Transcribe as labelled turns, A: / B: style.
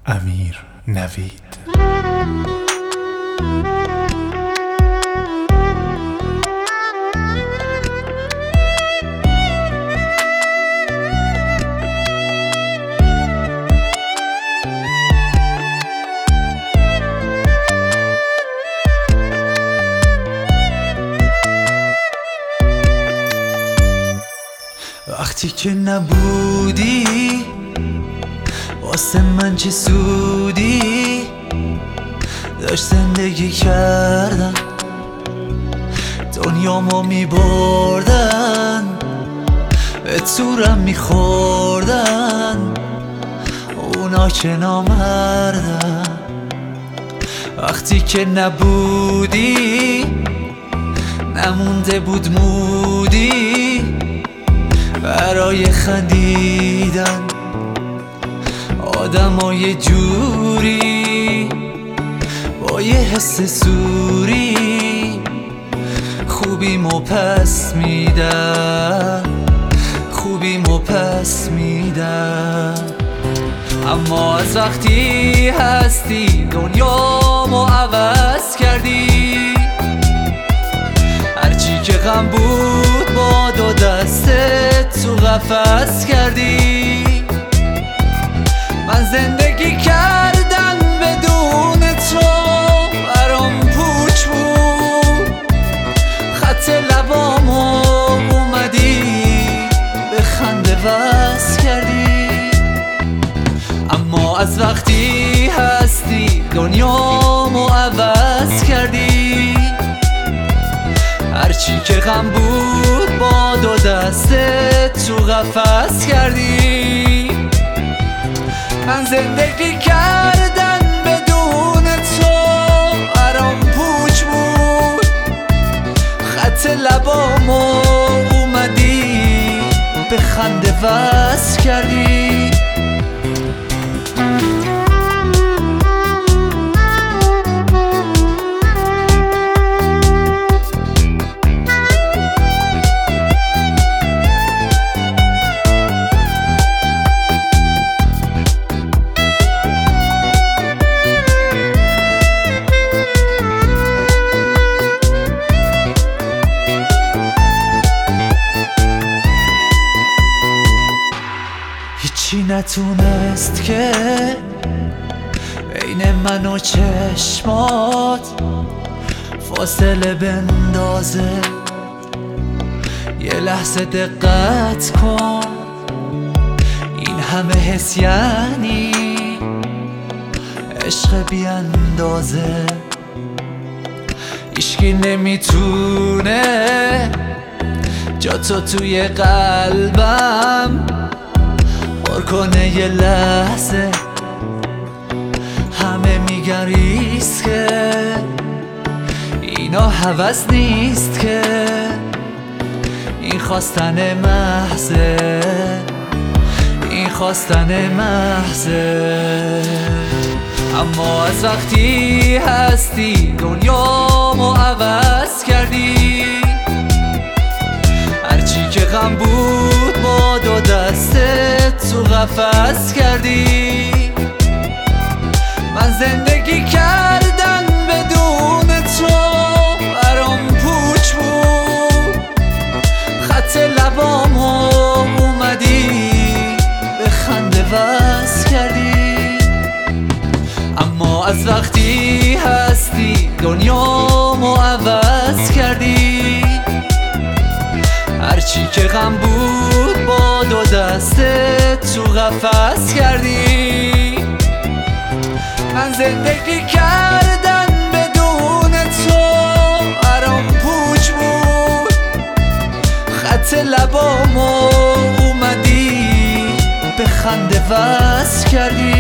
A: امیر نوید. وقتی که نبودی واسه من چه سودی داشت زندگی کردن، دنیامو میبردن، به تورم میخوردن اونا که نامردن. وقتی که نبودی نمونده بود مودی برای خندیدن، آدمای جوری با یه حس سوری خوبیمو پس میدن، خوبیمو پس میدن. اما از وقتی هستی دنیامو عوض کردی، هرچی که غم بود با دو دستت تو قفس کردی. من زندگی کردن بدون تو برام پوچ بود، خط لبامو اومدی به خنده وصل کردی. اما از وقتی هستی دنیامو عوض کردی، هرچی که غم بود با دو دستت تو قفس کردی. من زندگی کردن بدون تو برام پوچ بود، خط لبامو اومدی به خنده وصل کردی. هیچی نتونست که بین من و چشمات فاصله بندازه. یه لحظه دقت کن، این همه حس یعنی عشق بیاندازه. هیچکی نمیتونه جا تو توی قلبم پر کنه. یه لحظه همه میگن ریسکه، اینا هوس نیست که، این خواستن محضه، این خواستن محضه. اما از وقتی هستی دنیامو عوض کردی، هرچی که غم بود با دو دستت تو قفس کردی. من زندگی کردن بدون تو برام پوچ بود، خط لبامو اومدی به خنده وصل کردی. اما از وقتی هستی دنیامو عوض کردی، هرچی که غم بود با دو دستت تو قفس کردی. من زندگی کردن بدون تو برام پوچ بود، خط لبامو اومدی به خنده وصل کردی.